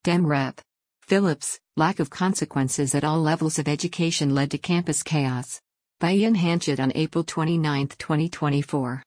Dem Rep. Phillips, lack of consequences at all levels of education led to campus chaos. By Ian Hanchett on April 29, 2024.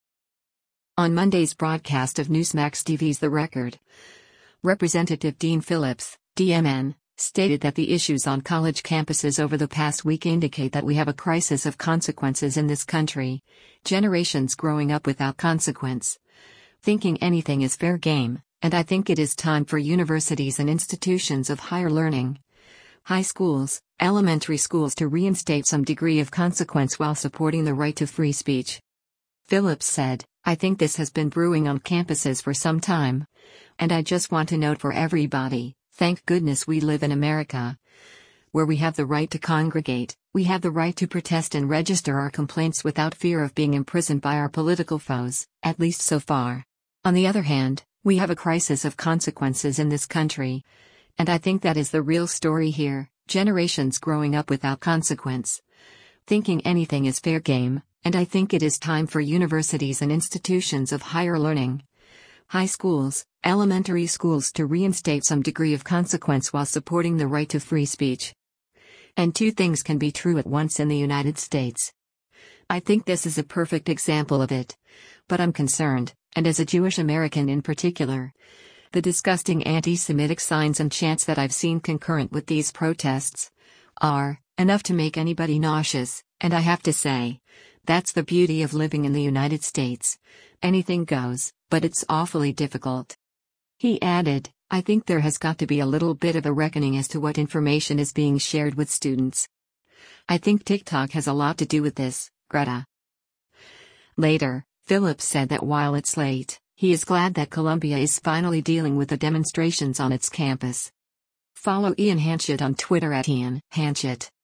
On Monday's broadcast of Newsmax TV's The Record, Representative Dean Phillips, DMN, stated that the issues on college campuses over the past week indicate that we have a crisis of consequences in this country, generations growing up without consequence, thinking anything is fair game, and I think it is time for universities and institutions of higher learning, high schools, elementary schools to reinstate some degree of consequence while supporting the right to free speech. Phillips said, I think this has been brewing on campuses for some time. And I just want to note for everybody, thank goodness we live in America, where we have the right to congregate, we have the right to protest and register our complaints without fear of being imprisoned by our political foes, at least so far. On the other hand, we have a crisis of consequences in this country. And I think that is the real story here, generations growing up without consequence, thinking anything is fair game, and I think it is time for universities and institutions of higher learning, high schools, elementary schools to reinstate some degree of consequence while supporting the right to free speech. And two things can be true at once in the United States. I think this is a perfect example of it. But I'm concerned, and as a Jewish American in particular, the disgusting anti-Semitic signs and chants that I've seen concurrent with these protests are enough to make anybody nauseous, and I have to say, that's the beauty of living in the United States. Anything goes, but it's awfully difficult. He added, I think there has got to be a little bit of a reckoning as to what information is being shared with students. I think TikTok has a lot to do with this, Greta. Later, Phillips said that while it's late, he is glad that Columbia is finally dealing with the demonstrations on its campus. Follow Ian Hanchett on Twitter @IanHanchett.